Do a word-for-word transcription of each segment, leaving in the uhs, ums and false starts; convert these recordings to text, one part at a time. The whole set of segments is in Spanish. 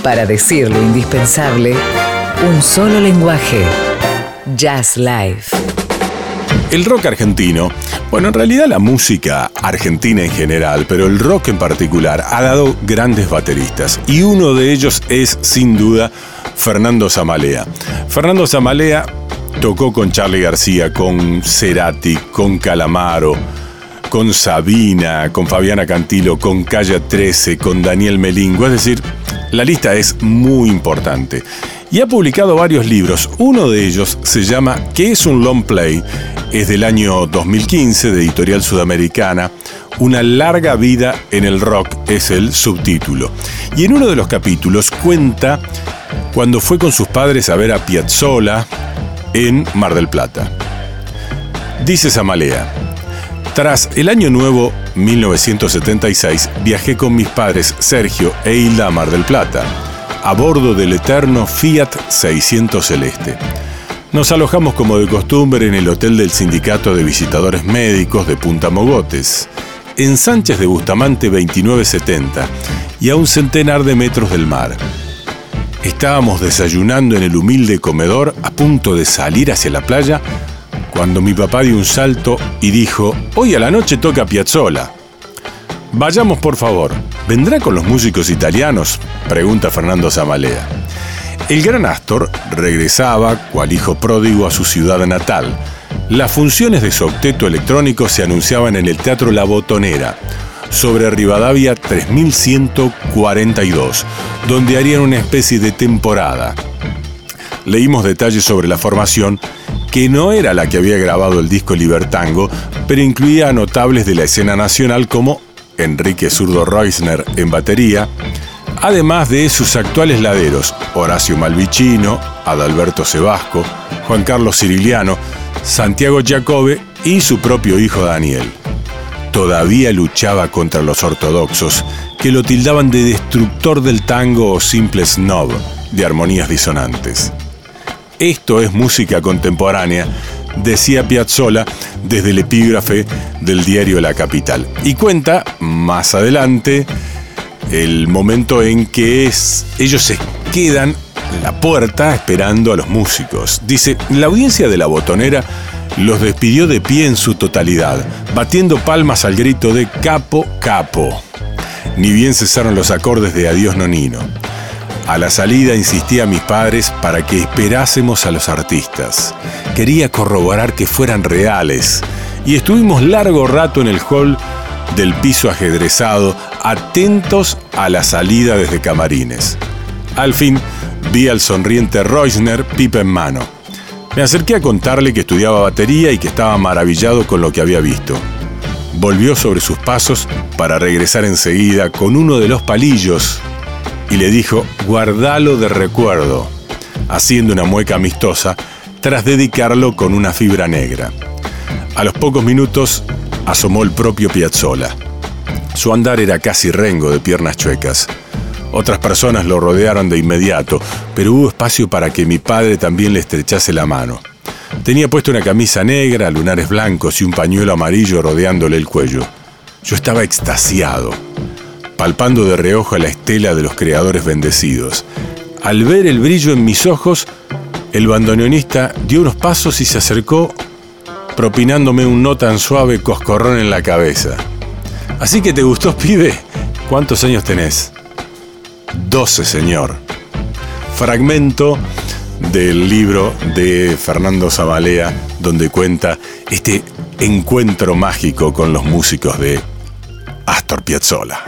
Para decir lo indispensable, un solo lenguaje. Jazz Live. El rock argentino, bueno, en realidad la música argentina en general, pero el rock en particular, ha dado grandes bateristas. Y uno de ellos es, sin duda, Fernando Zamalea. Fernando Zamalea tocó con Charly García, con Cerati, con Calamaro, con Sabina, con Fabiana Cantilo, con Calle trece, con Daniel Melingo. Es decir, la lista es muy importante. Y ha publicado varios libros. Uno de ellos se llama ¿Qué es un long play? Es del año dos mil quince, de Editorial Sudamericana. Una larga vida en el rock es el subtítulo. Y en uno de los capítulos cuenta cuando fue con sus padres a ver a Piazzolla en Mar del Plata. Dice Zamalea: tras el año nuevo mil novecientos setenta y seis, viajé con mis padres Sergio e Hilda a Mar del Plata, a bordo del eterno Fiat seiscientos Celeste. Nos alojamos como de costumbre en el hotel del Sindicato de Visitadores Médicos de Punta Mogotes, en Sánchez de Bustamante veintinueve setenta, y a un centenar de metros del mar. Estábamos desayunando en el humilde comedor, a punto de salir hacia la playa, cuando mi papá dio un salto y dijo: hoy a la noche toca Piazzolla. Vayamos, por favor. ¿Vendrá con los músicos italianos?, pregunta Fernando Zamalea. El gran Astor regresaba, cual hijo pródigo, a su ciudad natal. Las funciones de su octeto electrónico se anunciaban en el Teatro La Botonera, sobre Rivadavia tres mil ciento cuarenta y dos, donde harían una especie de temporada. Leímos detalles sobre la formación, que no era la que había grabado el disco Libertango, pero incluía a notables de la escena nacional como Enrique Zurdo Reusner en batería, además de sus actuales laderos, Horacio Malvicino, Adalberto Sebasco, Juan Carlos Ciriliano, Santiago Giacobbe y su propio hijo Daniel. Todavía luchaba contra los ortodoxos, que lo tildaban de destructor del tango o simple snob de armonías disonantes. Esto es música contemporánea, decía Piazzolla desde el epígrafe del diario La Capital. Y cuenta, más adelante, el momento en que es, ellos se quedan en la puerta esperando a los músicos. Dice: la audiencia de La Botonera los despidió de pie en su totalidad, batiendo palmas al grito de «Capo, capo». Ni bien cesaron los acordes de «Adiós, nonino». A la salida insistí a mis padres para que esperásemos a los artistas. Quería corroborar que fueran reales. Y estuvimos largo rato en el hall del piso ajedrezado, atentos a la salida desde camarines. Al fin, vi al sonriente Reusner, pipa en mano. Me acerqué a contarle que estudiaba batería y que estaba maravillado con lo que había visto. Volvió sobre sus pasos para regresar enseguida con uno de los palillos y le dijo: guardalo de recuerdo, haciendo una mueca amistosa tras dedicarlo con una fibra negra. A los pocos minutos asomó el propio Piazzolla. Su andar era casi rengo, de piernas chuecas. Otras personas lo rodearon de inmediato, pero hubo espacio para que mi padre también le estrechase la mano. Tenía puesto una camisa negra, lunares blancos y un pañuelo amarillo rodeándole el cuello. Yo estaba extasiado, palpando de reojo la estela de los creadores bendecidos. Al ver el brillo en mis ojos, el bandoneonista dio unos pasos y se acercó, propinándome un no tan suave coscorrón en la cabeza. «¿Así que te gustó, pibe? ¿Cuántos años tenés?» «Doce, señor». Fragmento del libro de Fernando Zamalea, donde cuenta este encuentro mágico con los músicos de Astor Piazzolla.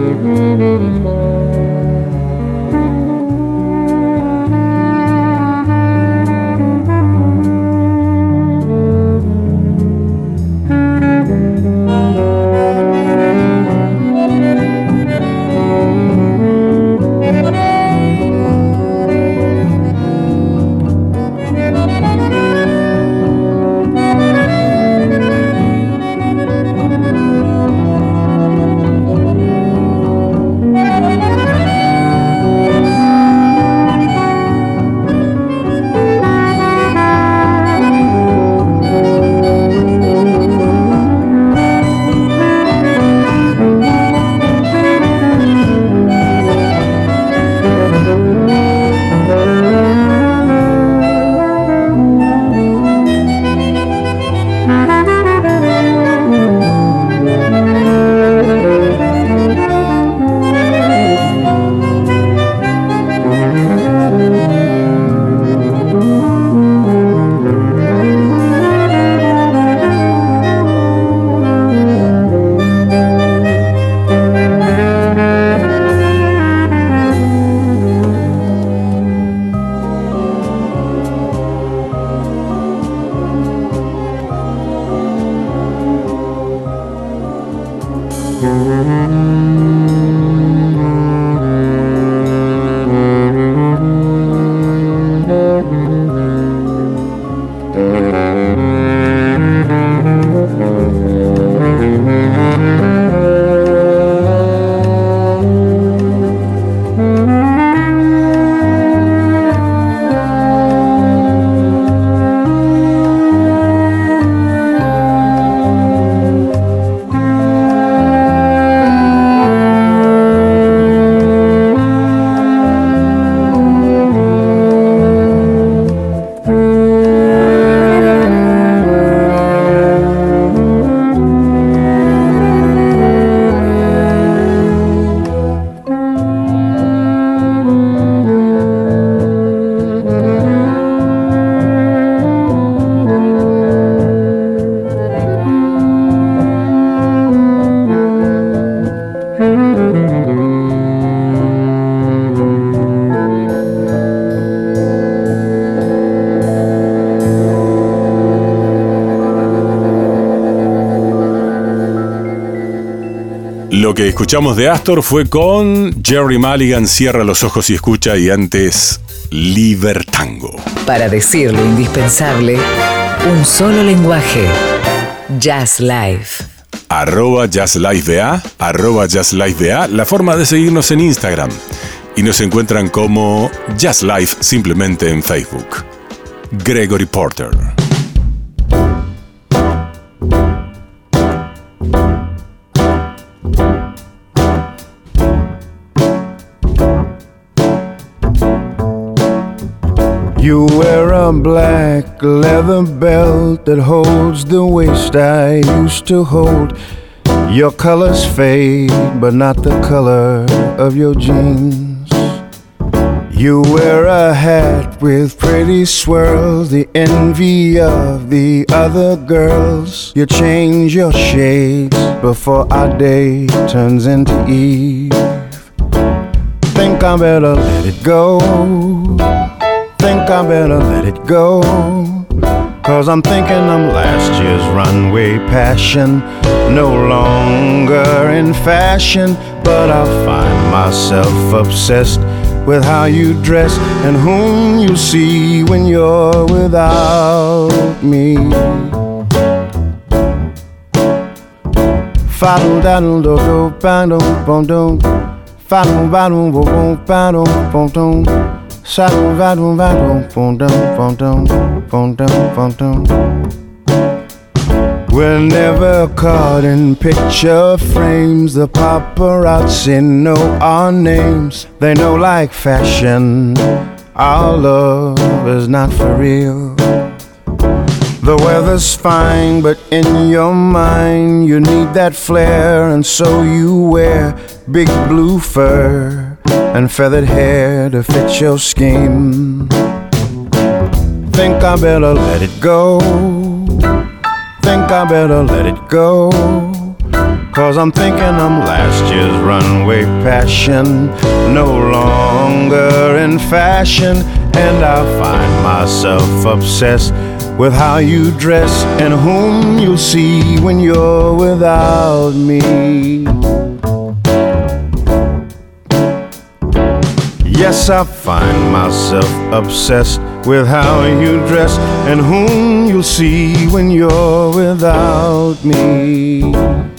Lo que escuchamos de Astor fue con Gerry Mulligan, Cierra los ojos y escucha, y antes Libertango. Para decir lo indispensable, un solo lenguaje. Jazz Live. Arroba Jazz Live B A, arroba Jazz Live B A, la forma de seguirnos en Instagram. Y nos encuentran como Jazz Live simplemente en Facebook. Gregory Porter. You wear a black leather belt that holds the waist I used to hold. Your colors fade, but not the color of your jeans. You wear a hat with pretty swirls, the envy of the other girls. You change your shades before our day turns into eve. Think I better let it go. Think I better let it go, 'cause I'm thinking I'm last year's runway passion, no longer in fashion. But I find myself obsessed with how you dress and whom you see when you're without me. Fa-dum-da-dum-do-do-ba-dum-bum-dum, fa-dum-ba-dum-bo-bum-ba-dum-bum-dum. Sa-dum, va-dum, va-dum, fum-dum, fum-dum, fum-dum, fum-dum. We're never caught in picture frames. The paparazzi know our names. They know like fashion, our love is not for real. The weather's fine, but in your mind you need that flair, and so you wear big blue fur and feathered hair to fit your scheme. Think I better let it go. Think I better let it go, 'cause I'm thinking I'm last year's runway passion, no longer in fashion. And I find myself obsessed with how you dress and whom you'll see when you're without me. Yes, I find myself obsessed with how you dress and whom you'll see when you're without me.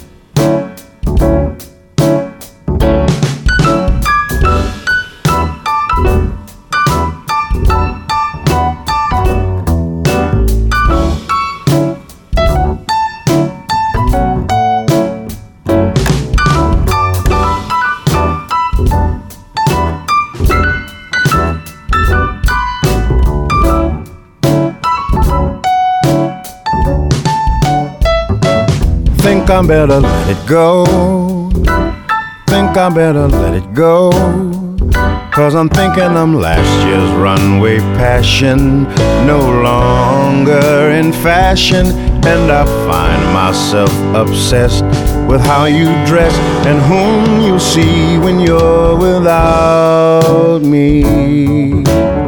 Think I better let it go. Think I better let it go. 'Cause I'm thinking I'm last year's runway passion, no longer in fashion. And I find myself obsessed with how you dress and whom you'll see when you're without me.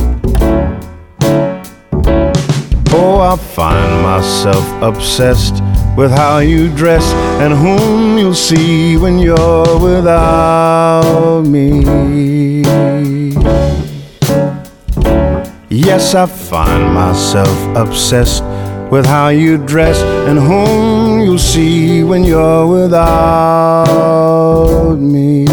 Oh, I find myself obsessed with how you dress and whom you'll see when you're without me. Yes, I find myself obsessed with how you dress and whom you'll see when you're without me.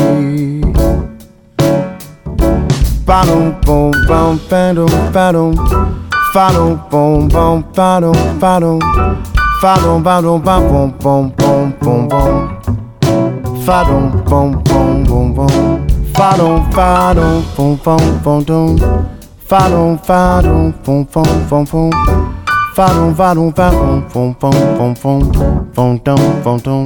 Ba-dum, boom, bum, ba-dum, ba-dum, fa-dum, boom, bum, ba-dum, ba-dum. Fa-dum, ba-dum, ba-bum, bum, bum, bum, bum. Fa-dum, bum, bum, bum, bum. Fa-dum, fa-dum, bum, bum, bum, dum. Fa-dum, fa-dum, bum, bum, bum, bum. Fa-dum, fa-dum, fa-dum, bum, bum, bum, bum. Bum, dum, bum, dum.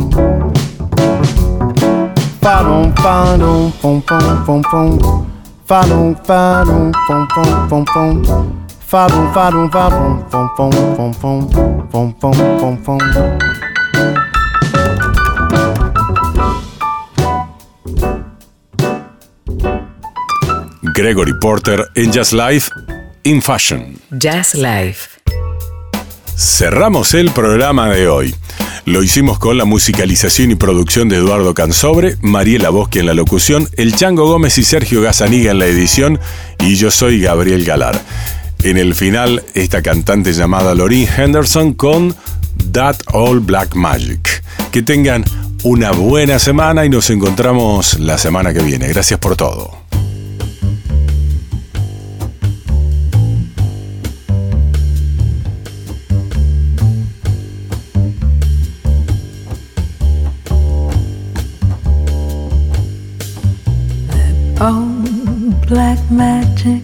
Fa-dum, fa-dum, bum, bum, bum, bum. Fa-dum, fa-dum, bum, bum, bum, bum. Fa-dum, fa-dum, fa-dum, bum, bum, bum, bum, bum, bum, bum, bum. Gregory Porter en Jazz Life in Fashion. Jazz Life. Cerramos el programa de hoy. Lo hicimos con la musicalización y producción de Eduardo Cansobre, Mariela Boschi en la locución, el Chango Gómez y Sergio Gazzaniga en la edición, y yo soy Gabriel Galar. En el final, esta cantante llamada Lauryn Henderson con That All Black Magic. Que tengan una buena semana y nos encontramos la semana que viene. Gracias por todo. That all black magic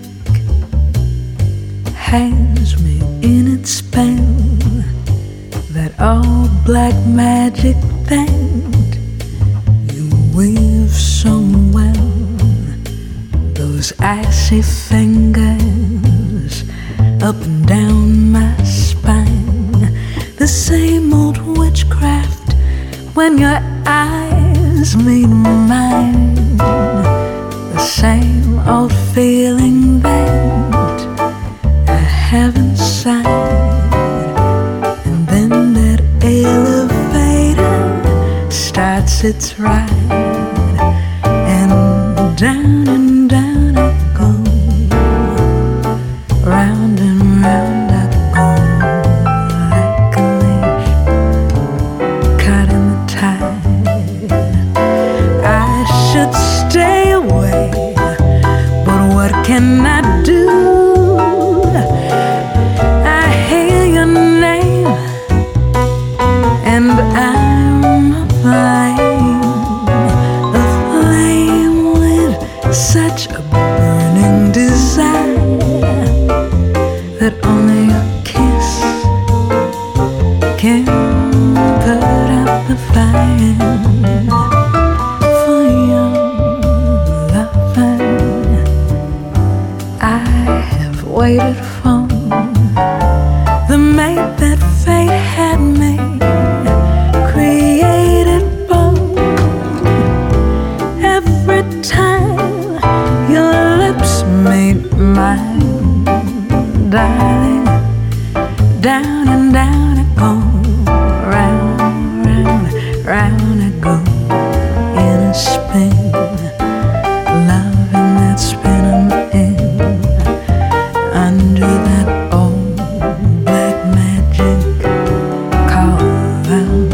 has me in its spell. That all black magic that you weave so well. Those icy fingers up and down my spine. The same old witchcraft when your eyes meet mine. The same old feeling that have inside, and then that elevator starts its ride, and down and down I go, round and round I go, like a leash caught in the tide. I should stay away, but what can I do? I'm aflame, aflame with such a burning desire that only a kiss can put out the fire. For your loving, I have waited for the mate that fate had made. Created both fine, darling. Down and down I go, round, round, round I go in a spin, loving that spin I'm in, under that old black magic called love.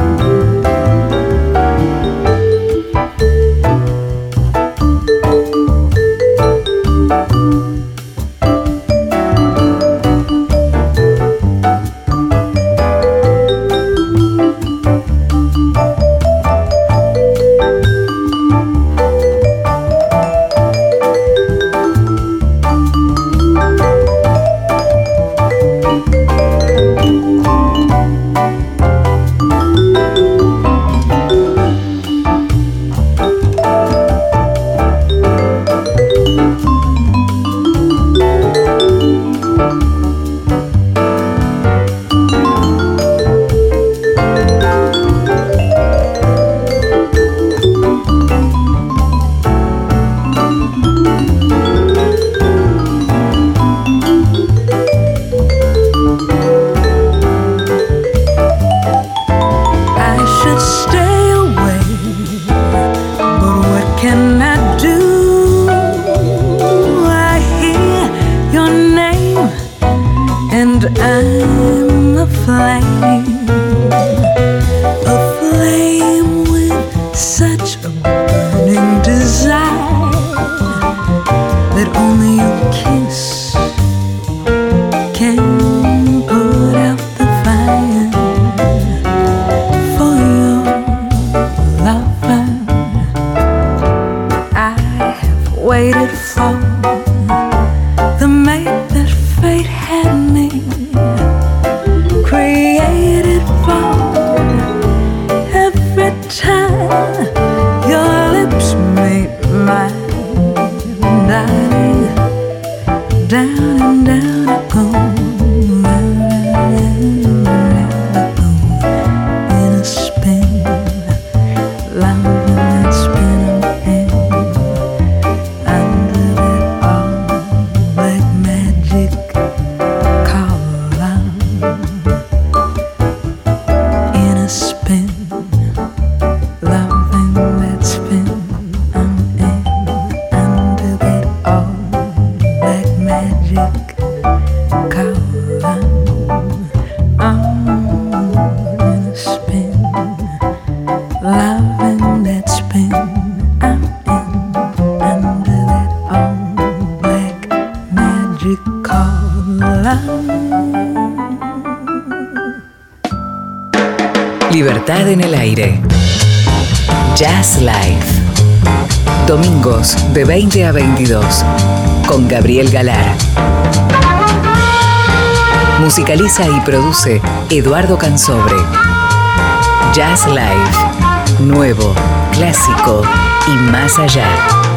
Libertad en el aire. Jazz Live. Domingos de veinte a veintidós con Gabriel Galar. Musicaliza y produce Eduardo Cansobre. Jazz Live. Nuevo, clásico y más allá.